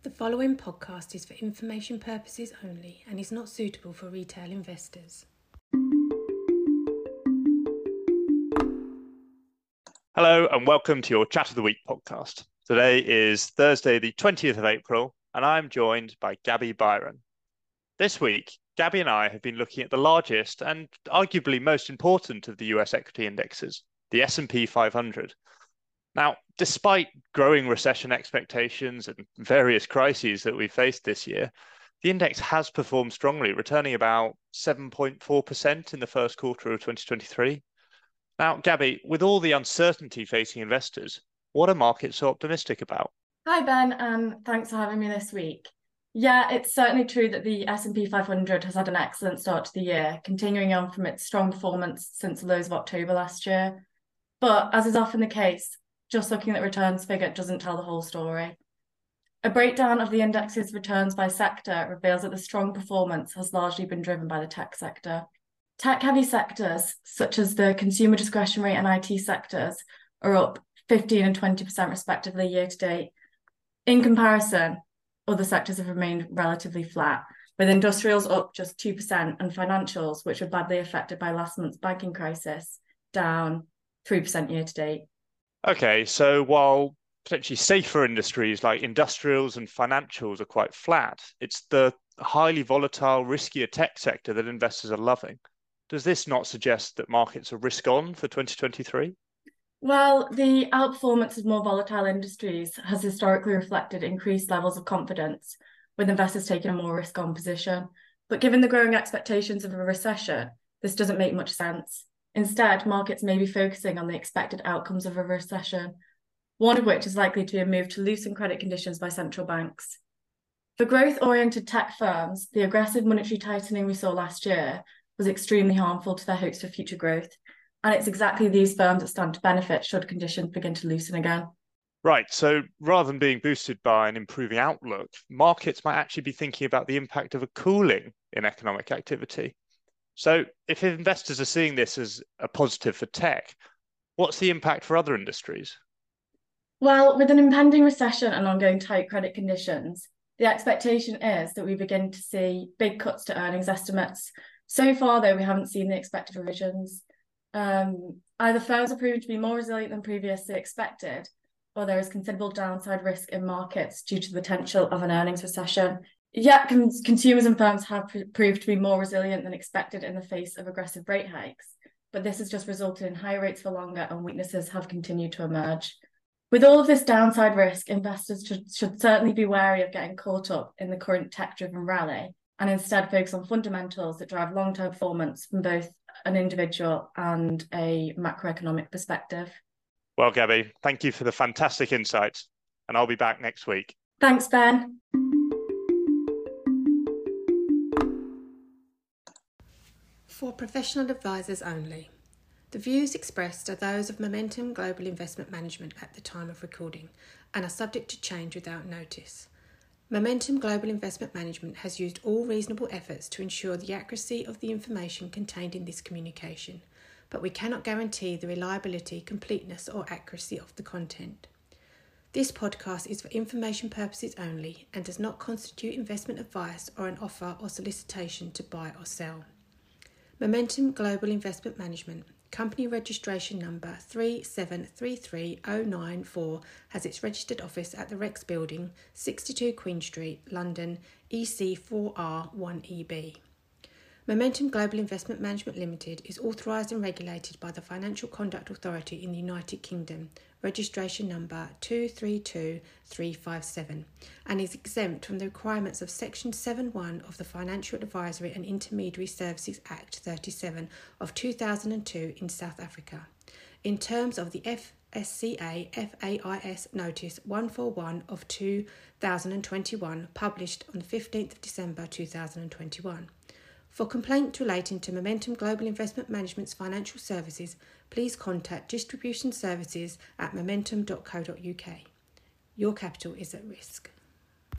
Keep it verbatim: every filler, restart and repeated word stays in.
The following podcast is for information purposes only and is not suitable for retail investors. Hello and welcome to your Chat of the Week podcast. Today is Thursday the twentieth of April and I'm joined by Gabby Byron. This week, Gabby and I have been looking at the largest and arguably most important of the U S equity indexes, the S and P five hundred. Now, despite growing recession expectations and various crises that we've faced this year, the index has performed strongly, returning about seven point four percent in the first quarter of twenty twenty-three. Now, Gabby, with all the uncertainty facing investors, what are markets so optimistic about? Hi, Ben, and thanks for having me this week. Yeah, it's certainly true that the S and P five hundred has had an excellent start to the year, continuing on from its strong performance since the lows of October last year. But as is often the case, just looking at the returns figure doesn't tell the whole story. A breakdown of the index's returns by sector reveals that the strong performance has largely been driven by the tech sector. Tech-heavy sectors, such as the consumer discretionary and I T sectors, are up fifteen and twenty percent respectively year to date. In comparison, other sectors have remained relatively flat, with industrials up just two percent and financials, which were badly affected by last month's banking crisis, down three percent year to date. Okay, so while potentially safer industries like industrials and financials are quite flat, it's the highly volatile, riskier tech sector that investors are loving. Does this not suggest that markets are risk on for twenty twenty-three? Well, the outperformance of more volatile industries has historically reflected increased levels of confidence, with investors taking a more risk-on position. But given the growing expectations of a recession, this doesn't make much sense. Instead, markets may be focusing on the expected outcomes of a recession, one of which is likely to be a move to loosen credit conditions by central banks. For growth-oriented tech firms, the aggressive monetary tightening we saw last year was extremely harmful to their hopes for future growth. And it's exactly these firms that stand to benefit should conditions begin to loosen again. Right, so rather than being boosted by an improving outlook, markets might actually be thinking about the impact of a cooling in economic activity. So if investors are seeing this as a positive for tech, what's the impact for other industries? Well, with an impending recession and ongoing tight credit conditions, the expectation is that we begin to see big cuts to earnings estimates. So far, though, we haven't seen the expected revisions. Um, either firms are proving to be more resilient than previously expected, or there is considerable downside risk in markets due to the potential of an earnings recession. Yet cons- consumers and firms have pr- proved to be more resilient than expected in the face of aggressive rate hikes, but this has just resulted in higher rates for longer and weaknesses have continued to emerge. With all of this downside risk, investors should, should certainly be wary of getting caught up in the current tech-driven rally and instead focus on fundamentals that drive long-term performance from both an individual and a macroeconomic perspective. Well, Gabby, thank you for the fantastic insights, and I'll be back next week. Thanks, Ben. For professional advisors only. The views expressed are those of Momentum Global Investment Management at the time of recording and are subject to change without notice. Momentum Global Investment Management has used all reasonable efforts to ensure the accuracy of the information contained in this communication, but we cannot guarantee the reliability, completeness or accuracy of the content. This podcast is for information purposes only and does not constitute investment advice or an offer or solicitation to buy or sell. Momentum Global Investment Management, company registration number three seven three three zero nine four, has its registered office at the Rex Building, sixty-two Queen Street, London, E C four R one E B. Momentum Global Investment Management Limited is authorised and regulated by the Financial Conduct Authority in the United Kingdom, registration number two three two three five seven, and is exempt from the requirements of Section seven one of the Financial Advisory and Intermediary Services Act thirty-seven of two thousand two in South Africa, in terms of the F S C A F A I S Notice one forty-one of two thousand twenty-one, published on the fifteenth of December two thousand twenty-one. For complaints relating to Momentum Global Investment Management's financial services, please contact distribution services at momentum dot co dot uk. Your capital is at risk.